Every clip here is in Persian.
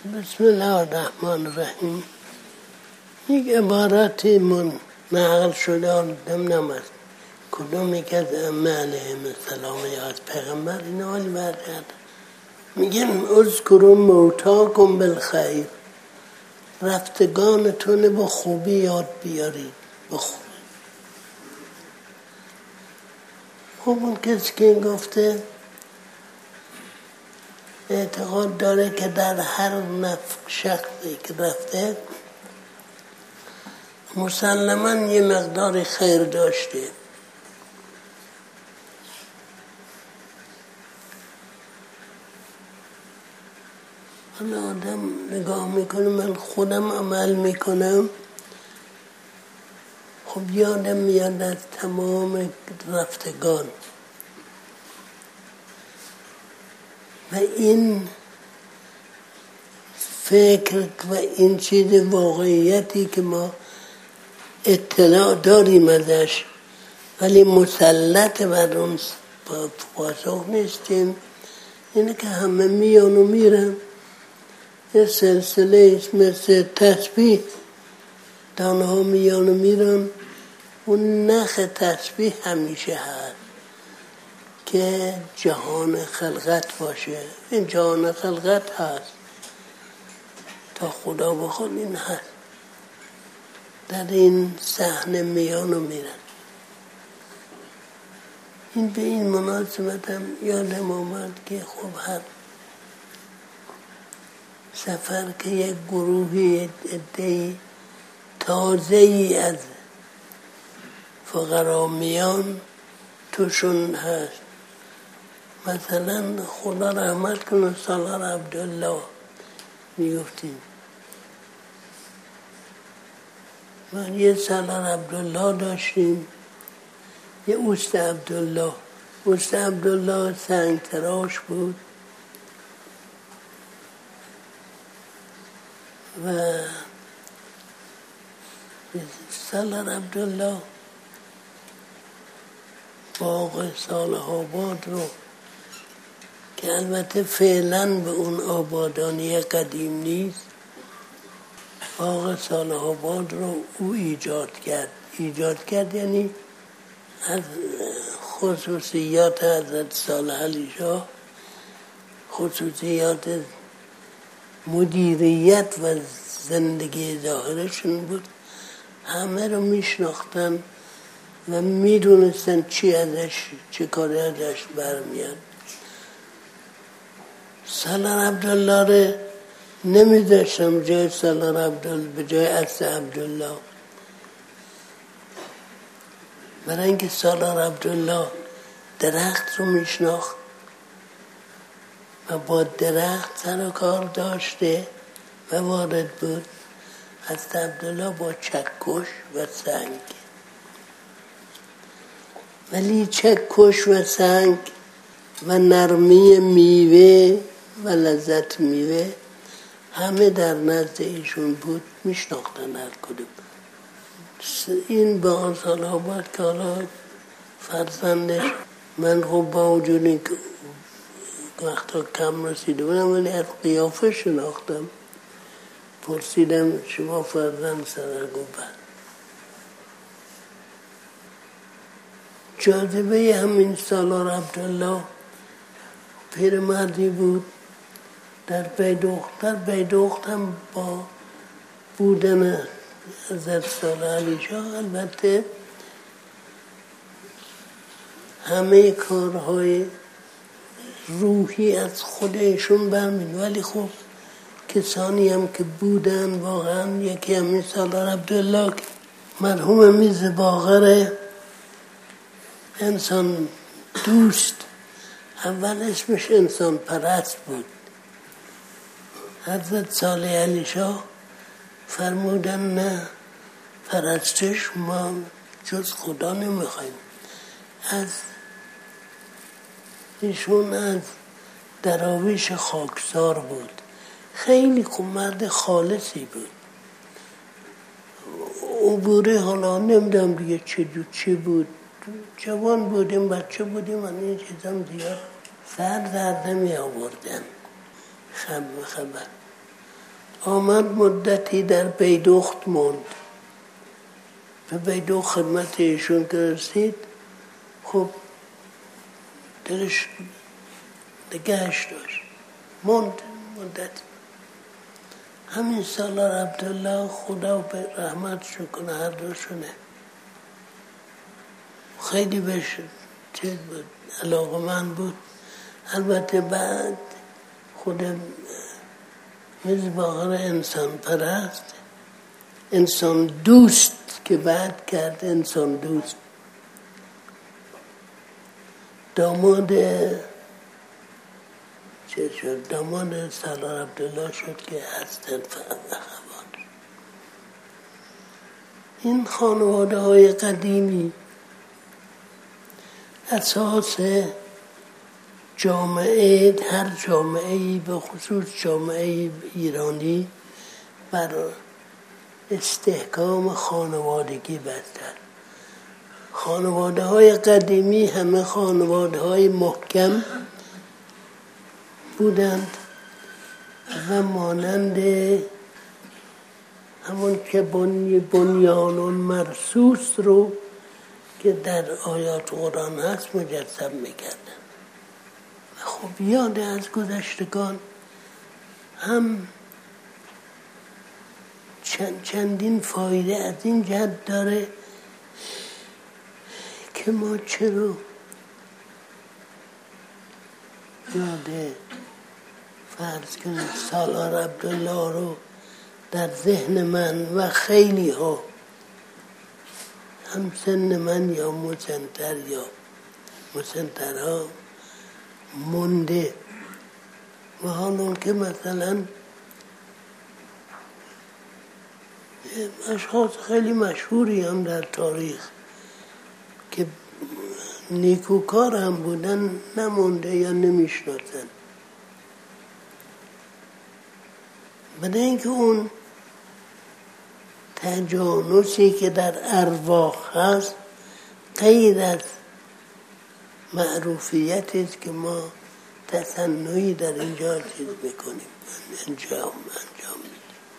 بسم الله الرحمن الرحیم. یک عبارتی نقل شده نمیدونم از کدوم یک از ائمه علیهم السلام یا از پیغمبر این حال برگرد میگن اذکروا موتاکم بالخیر، رفتگانتون با خوبی یاد بیارید. با خوبی. خب اون کسی که گفته اعتقاد داره که در هر شخصی که رفته مسلماً یه مقدار خیر داشته. حالا آدم نگاه میکنه، من خودم عمل میکنم، خب یادم میاد از تمام رفتگان و این فکر و این چیز واقعیتی که ما اطلاع داریم ازش ولی مسلط بر اون پاسخ نیستیم، اینه که همه میان و میرن. یه سلسله است مثل تسبیح، دانه ها میان و میرن، اون نخ تسبیح همیشه هست که جهان خلقت باشه. این جهان خلقت هست تا خدا بخواد، این هست در این صحنه میان و میرن. این به این مناسبت هم یادم آمد که خب هر سفر که یک گروهی عده‌ای تازه‌ای از فقرا میان توشون هست. مثلا خدا رحمت کنه سالار عبدالله میگفتیم، من یه سالار عبدالله داشتیم، یه اوست عبدالله. اوست عبدالله سنگ تراش بود و سالار عبدالله باغ صالح آباد رو که البته فعلا به اون آبادانی قدیم نیست، باغ صالح آباد رو او ایجاد کرد یعنی از خصوصیات حضرت صالح علی شاه، خصوصیات مدیریت و زندگی ظاهرشون بود، همه رو میشناختن و میدونستن چی ازش، چه کاری ازش برمیاد. سالار عبدالله رو نمیذاشتم جای سالار عبدالله به جای اصل عبدالله، برای اینکه سالار عبدالله درخت رو میشناخت و با درخت سر و کار داشته و وارد بود. حضرت عبدالله با چکش و سنگ، ولی چکش و سنگ و نرمی میوه و لذت میوه همه در نزد ایشون بود، میشناختن هر کدوم. این با سال آباد که حالا فرزندش، من خب با وجودی که وقتا کم رسیده بودم ولی از قیافه شناختم. پرسیدم شما فرزند سره؟ گفت بله. جاذبه همین سالار عبدالله پیرمردی بود در بیدوخت هم با بودن حضرت صالح علی شاه البته همه کارهای روحی از خودشون برمید، ولی خب کسانی هم که بودن واقعا، یکی همین سالار عبدالله مرحوم میز باقر انسان دوست، اول اسمش انسان پرست بود. حضرت صالح علی شاه فرمودن نه، پرستش ما جز خدا نمیخوایم. از ایشون از دراویش خاکسار بود، خیلی خوب مرد خالصی بود. عبوره حالا نمیدونم دیگه چی بود، جوان بودیم، بچه بودیم، من این چیزم زیاد سر درد نمی آوردن. خبر آمد مدتی در بیدخت موند. به بیدخت خدمت ایشون که رسید، خب دلش نگهش داشت، موند مدتی. همین سالار عبدالله خدا به رحمتشون کنه هر دوشونه، خیلی بهش چیز بود، علاقه‌مند بود. البته بعد خود میرزا باقر انسان پرست، انسان دوست که بعد کرد انسان دوست، داماد چه شد؟ داماد سالار عبدالله شد که هستن فقط. این خانواده های قدیمی اساس جامعه، هر جامعه‌ای به خصوص جامعه ایرانی، بر استحکام خانوادگی بستند. خانواده های قدیمی همه خانواده های محکم بودند و مانند همون که بنیان مرصوص رو که در آیات قرآن هست مجسم میکردن. خب یاد از گذشتگان هم چندین فایده از این جهت داره که ما چرا یاد فرض کنید سالار عبدالله رو در ذهن من و خیلی ها هم سن من یا مسن‌ترها مونده. و حالا که مثلا اشخاص خیلی مشهوری هم در تاریخ که نیکوکار هم بودن نمونده یا نمیشناسن، برای اینکه اون تجانسی که در ارواح هست غیر از معروفیتی است که ما تصنعی در اینجا چیز میکنیم، انجام میدیم.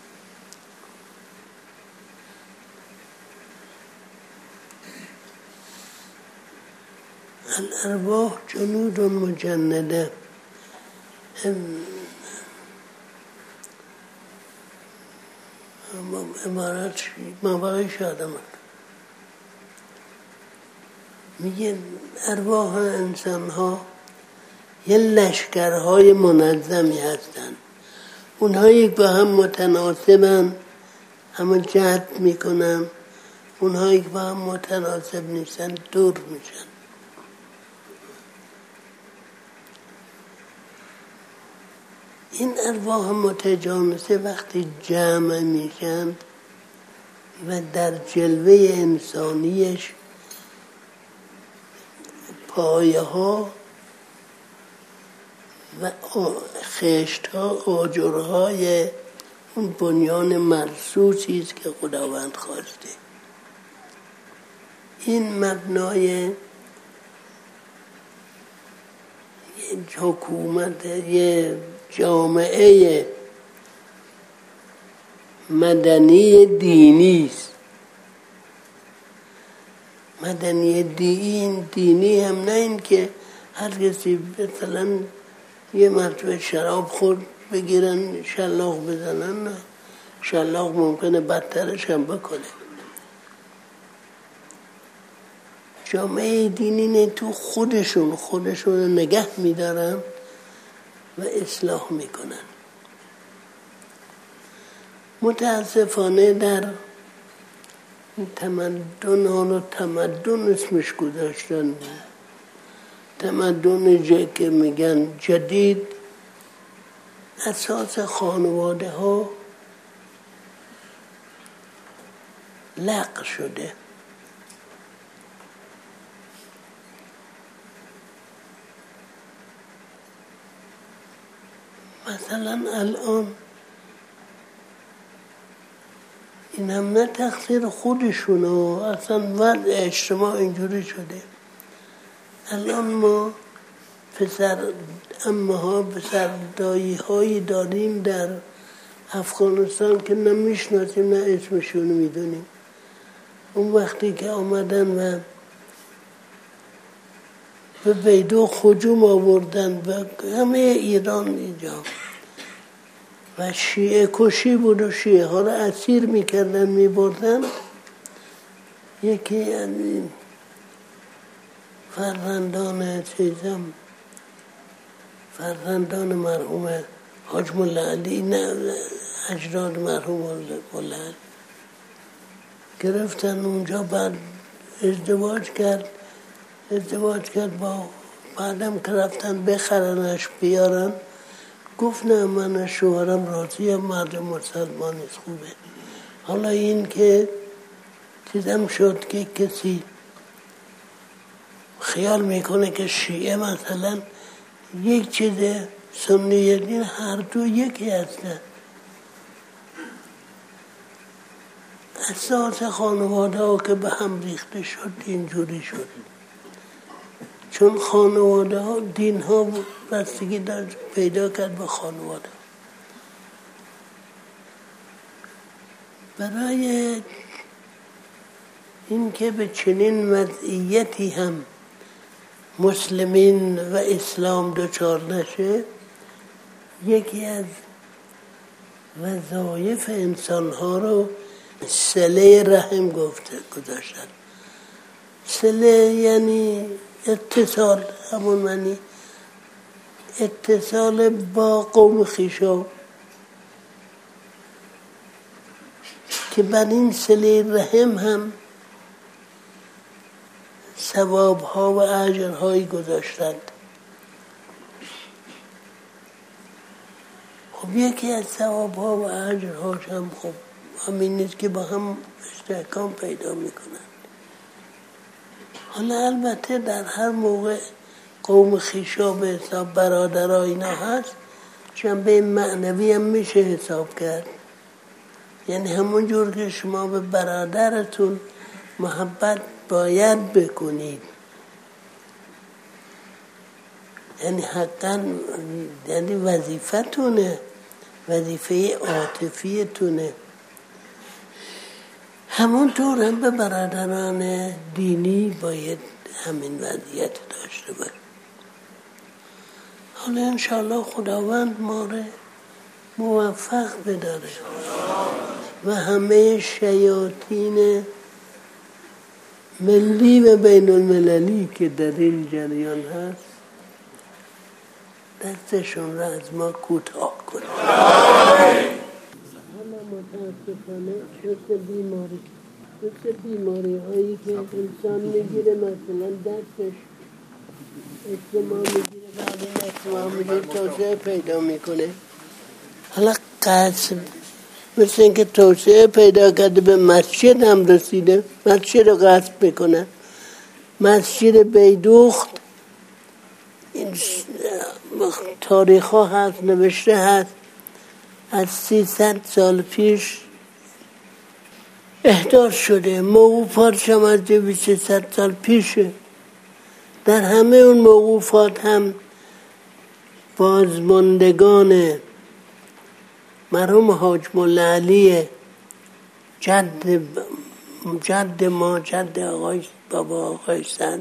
الارواح جنود مجنده، عبارت مابقیش آدم میگه ارواح انسان ها یه لشکرهای منظمی هستن، اونها یک با هم متناسبن، همه جهد میکنن، اونها یک با هم متناسب نیستن دور میشن. این ارواح متجانسه وقتی جمع میشن و در جلوه انسانیش پایه ها و خشت ها آجرهای اون بنیان مرصوصی است که خداوند خواسته. این مبنای حکومت یه جامعه مدنی دینی است. مدنی دینی هم نه این که هر کسی مثلا یه مرتبه شراب خورد بگیرن شلاق بزنن، نه، شلاق ممکنه بدترش هم بکنه. جامعه دینی نه، تو خودشون رو نگه میدارن و اصلاح میکنن. متاسفانه در تمدن، حالا تمدن اسمش گذاشتن، تمدن که میگن جدید، اساس خانواده ها لغو شده. مثلا الان این هم نه تقصیر خودشونه، اصلا وضع اجتماع اینجوری شده. الان ما پسر امه ها، پسر دایی هایی داریم در افغانستان که نه میشناسیم نه اسمشون میدونیم. اون وقتی که آمدن و به بیدوق هجوم آوردن به همه ایران اینجا و شیعه کشی بود و شیعه ها را اسیر میکردن میبردن، یکی از فرزندان مرحوم حاج ملا علی، نه اجداد مرحوم ملا علی، گرفتن اونجا. بعد ازدواج کرد با بعدم که رفتن بخرنش بیارن، گفت نه من شوهرم راضیم، مرد مسلمانیست، خوبه. حالا این که دیدم شد که کسی خیال میکنه که شیعه مثلا یک چیز سنی دین هر دو یکی هستن. اساس خانواده ها که به هم ریخته شد اینجوری شد، چون خانواده ها دین ها بستگی داشت پیدا کرد به خانواده. برای این که به چنین وضعیتی هم مسلمین و اسلام دچار نشه، یکی از وظایف انسان ها رو صله رحم گذاشتن. صله یعنی اتصال، همون معنی اتصال با قوم خویشا، که بر این صله رحم هم ثوابها و اجرهایی گذاشتند. خب یکی از ثوابها و اجرهاش هم خب همین نیست که با هم استحکام پیدا میکنند. حالا البته در هر موقع قوم خویشا به حساب برادرها اینا هست، جنبه معنوی هم میشه حساب کرد. یعنی همون جور که شما به برادرتون محبت باید بکنید، یعنی حقا، یعنی وظیفتونه، وظیفه عاطفیتونه، همونطور هم به برادران دینی باید همین وضعیت داشته باید. حالا انشاءالله خداوند ما رو موفق بداره و همه شیاطین ملی و بین المللی که در این جریان هست دستشون را از ما کوتاه کنه. حالا متاسفانه مثل بیماری هایی که انسان میگیره، مثلا دستش اجتماع میگیره، بعد این اجتماع میگیره توسعه پیدا میکنه. حالا قصد مثل اینکه توسعه پیدا کرده به مسجد هم رسیده، مسجد رو قصد بکنه. مسجد بیدوخت این تاریخ ها هست، نوشته هست از 300 سال پیش احداث شده. موقوفاتش هم از 200 سال پیشه. در همه اون موقوفات هم بازماندگان مرحوم حاج ملا علی جد ما، جد آقای بابا آقای صدر،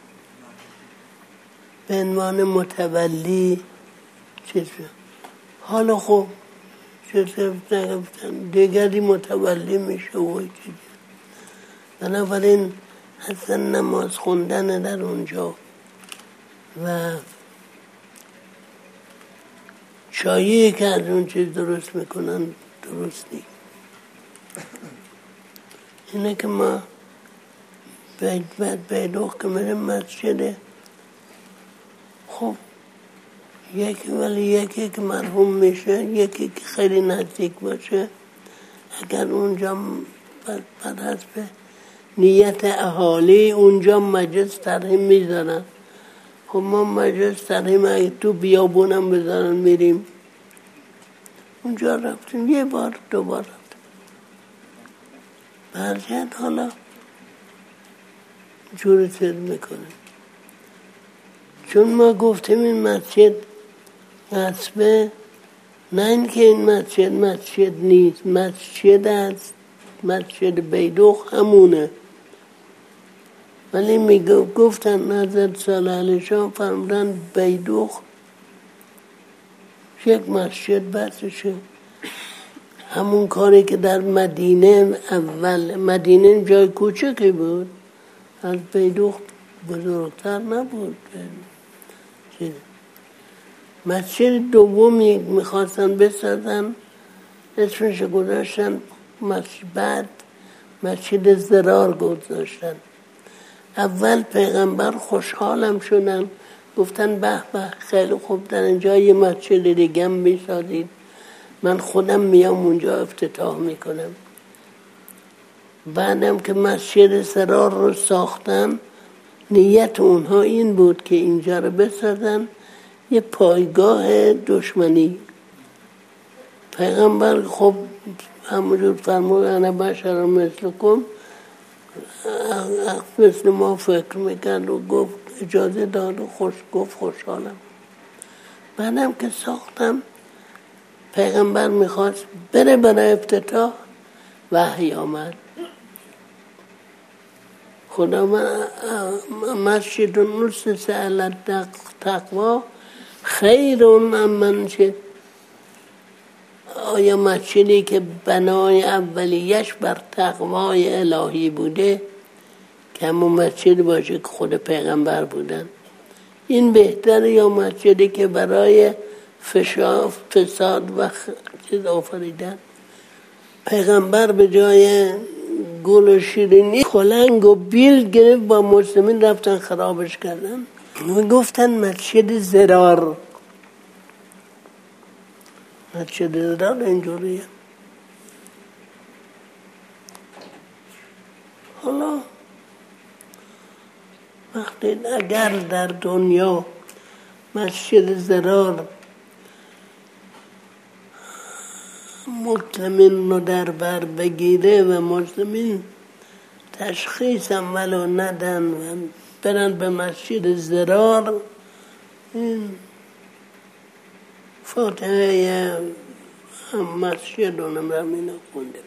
به عنوان متولی چیز. حالا خب دیگری متولی میشه و چیز. بنابراین اصلا نماز خوندن در اونجا و چایی که از اون چیز درست میکنن درست نیست. اینه که ما بعد بیدوخ که میریم مسجده، خب یکی که مرحوم میشه، یکی که خیلی نزدیک باشه، اگر اونجا بر حسب نیت اهالی اونجا مجلس ترحیم میذارن، خب ما مجلس ترحیم اگه تو بیابونم بذارن میریم اونجا. رفتیم یه بار دو بار رفتیم. برجت حالا جوری چیز میکنیم، چون ما گفتیم این مسجد غصبه نه اینکه این مسجد نیست، مسجد است، مسجد بیدوخ همونه. ولی گفتن حضرت صالح علیه السلام فرمودن بیدوخ یک مسجد بسشه. همون کاری که در مدینه اول، مدینه جای کوچکی بود، از بیدوخ بزرگتر نبود. مسجد دومی میخواستن بسازن، اسمش گذاشتن بعد مسجد ضرار گذاشتن. اول پیغمبر خوشحالم شدن، گفتن به به خیلی خوب، در اینجا یه مسجد دیگه هم میسازید، من خودم میام اونجا افتتاح میکنم. بعدم که مسجد ضرار رو ساختن، نیت اونها این بود که اینجا رو بسازن یه پایگاه دشمنی. پیغمبر خب همونجور فرمود انا بشر مثلکم، مثل ما فکر میکرد و گفت اجازه داد و گفت خوشحالم. بعدم که ساختم پیغمبر میخواست بره برای افتتاح، وحی آمد. خدا مسجد نسس علی التقوی خیر من چه، آیا مسجدی که بنای اولیش بر تقوای الهی بوده که همون مسجد باشه که خود پیغمبر بودن، این بهتره یا مسجدی که برای فساد و چیز آفریدن؟ پیغمبر به جای گل و شیرینی کلنگ و بیل گرفت، با مسلمین رفتن خرابش کردن. گفتن مسجد ضرار، مسجد ضرار اینجوریه. حالا وقتی اگر در دنیا مسجد ضرار مسلمین رو در بر بگیره و مسلمین تشخیص هم ولو ندن و برن به مسجد ضرار، این فاتحه مسجد رو نمرم اینو خونده.